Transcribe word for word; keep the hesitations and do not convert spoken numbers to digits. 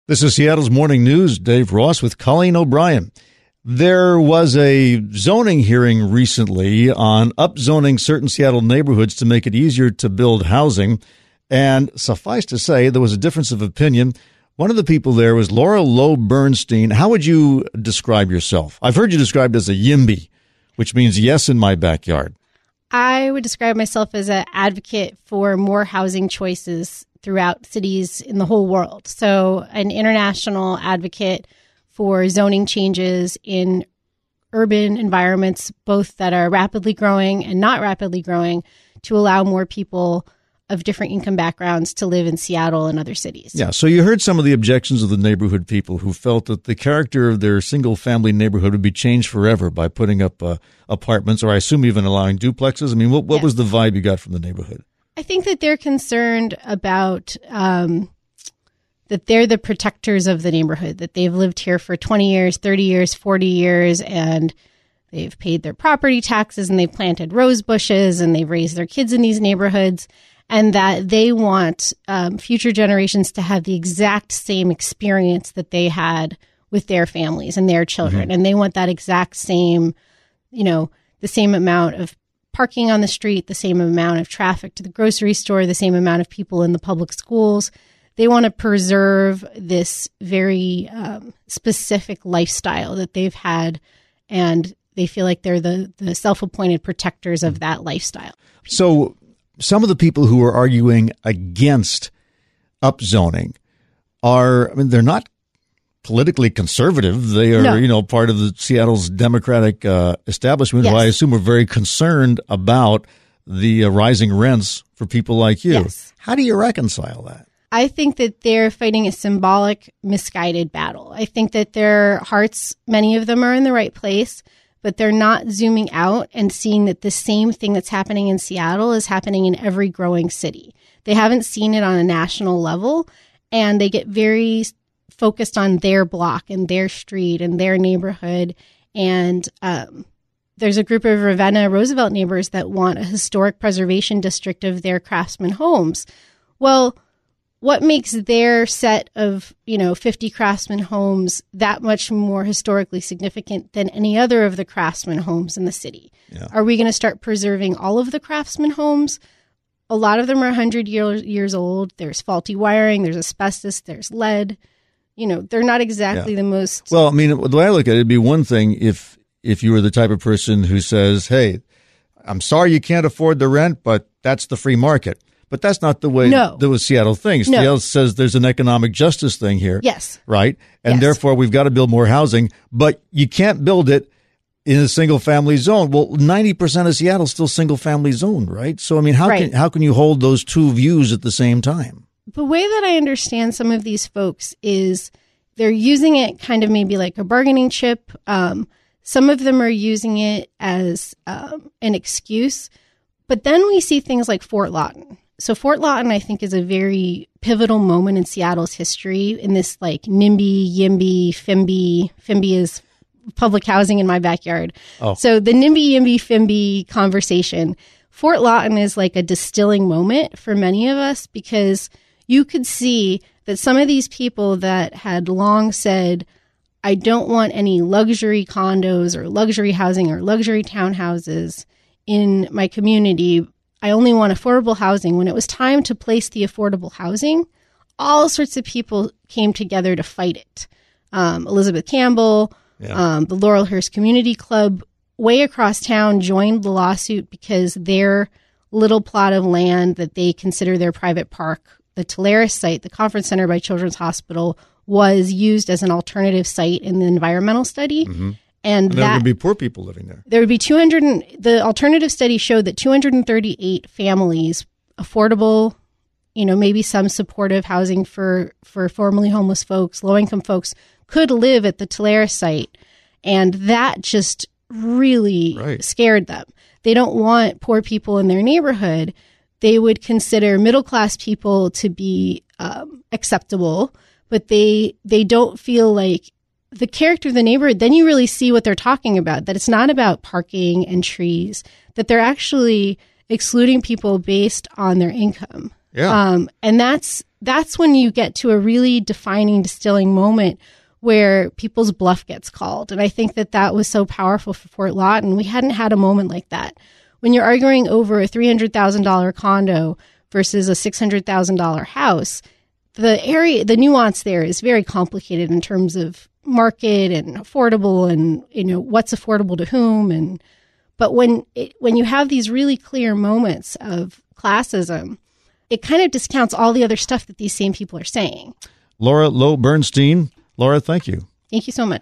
This is Seattle's Morning News. Dave Ross with Colleen O'Brien. There was a zoning hearing recently on upzoning certain Seattle neighborhoods to make it easier to build housing. And suffice to say, there was a difference of opinion. One of the people there was Laura Lowe Bernstein. How would you describe yourself? I've heard you described as a YIMBY, which means yes in my backyard. I would describe myself as an advocate for more housing choices throughout cities in the whole world. So an international advocate for zoning changes in urban environments, both that are rapidly growing and not rapidly growing, to allow more people of different income backgrounds to live in Seattle and other cities. Yeah, so you heard some of the objections of the neighborhood people who felt that the character of their single-family neighborhood would be changed forever by putting up uh, apartments, or I assume even allowing duplexes. I mean, what, what yes. was the vibe you got from the neighborhood? I think that they're concerned about um, that they're the protectors of the neighborhood, that they've lived here for twenty years, thirty years, forty years, and they've paid their property taxes and they've planted rose bushes and they've raised their kids in these neighborhoods, and that they want um, future generations to have the exact same experience that they had with their families and their children. Mm-hmm. And they want that exact same, you know, the same amount of parking on the street, the same amount of traffic to the grocery store, the same amount of people in the public schools. They want to preserve this very um, specific lifestyle that they've had, and they feel like they're the, the self-appointed protectors of that lifestyle. So some of the people who are arguing against upzoning are, I mean, they're not politically conservative. They are, no. you know, part of the Seattle's Democratic uh, establishment, yes. who I assume are very concerned about the uh, rising rents for people like you. Yes. How do you reconcile that? I think that they're fighting a symbolic, misguided battle. I think that their hearts, many of them are in the right place, but they're not zooming out and seeing that the same thing that's happening in Seattle is happening in every growing city. They haven't seen it on a national level, and they get very focused on their block and their street and their neighborhood. And um, there's a group of Ravenna Roosevelt neighbors that want a historic preservation district of their Craftsman homes. Well, what makes their set of, you know, fifty Craftsman homes that much more historically significant than any other of the Craftsman homes in the city? Yeah. Are we going to start preserving all of the Craftsman homes? A lot of them are one hundred years, years old. There's faulty wiring. There's asbestos. There's lead. You know, they're not exactly yeah. the most... Well, I mean, the way I look at it, it'd be one thing if if you were the type of person who says, hey, I'm sorry you can't afford the rent, but that's the free market. But that's not the way no. that was Seattle thinks. No. Seattle says there's an economic justice thing here. Yes. Right? And yes. therefore, we've got to build more housing, but you can't build it in a single-family zone. Well, ninety percent of Seattle's still single-family zone, right? So, I mean, how right. can how can you hold those two views at the same time? The way that I understand some of these folks is they're using it kind of maybe like a bargaining chip. Um, some of them are using it as um, an excuse. But then we see things like Fort Lawton. So Fort Lawton, I think, is a very pivotal moment in Seattle's history in this like NIMBY, YIMBY, FIMBY. FIMBY is public housing in my backyard. Oh. So the NIMBY, YIMBY, FIMBY conversation, Fort Lawton is like a distilling moment for many of us, because you could see that some of these people that had long said, I don't want any luxury condos or luxury housing or luxury townhouses in my community, I only want affordable housing. When it was time to place the affordable housing, all sorts of people came together to fight it. Um, Elizabeth Campbell, yeah. um, the Laurelhurst Community Club, way across town, joined the lawsuit because their little plot of land that they consider their private park, the Talaris site, the conference center by Children's Hospital, was used as an alternative site in the environmental study. Mm-hmm. And, and that, there would be poor people living there. There would be two hundred. The alternative study showed that two hundred thirty-eight families, affordable, you know, maybe some supportive housing for, for formerly homeless folks, low-income folks, could live at the Talaris site. And that just really right. scared them. They don't want poor people in their neighborhood. They would consider middle-class people to be um, acceptable, but they they don't feel like the character of the neighborhood. Then you really see what they're talking about, that it's not about parking and trees, that they're actually excluding people based on their income. Yeah. Um, and that's that's when you get to a really defining, distilling moment where people's bluff gets called. And I think that that was so powerful for Fort Lawton. We hadn't had a moment like that. When you're arguing over a three hundred thousand dollars condo versus a six hundred thousand dollars house, the area, the nuance there is very complicated in terms of market and affordable and, you know, what's affordable to whom. And, but when it, when you have these really clear moments of classism, it kind of discounts all the other stuff that these same people are saying. Laura Lowe Bernstein. Laura, thank you. Thank you so much.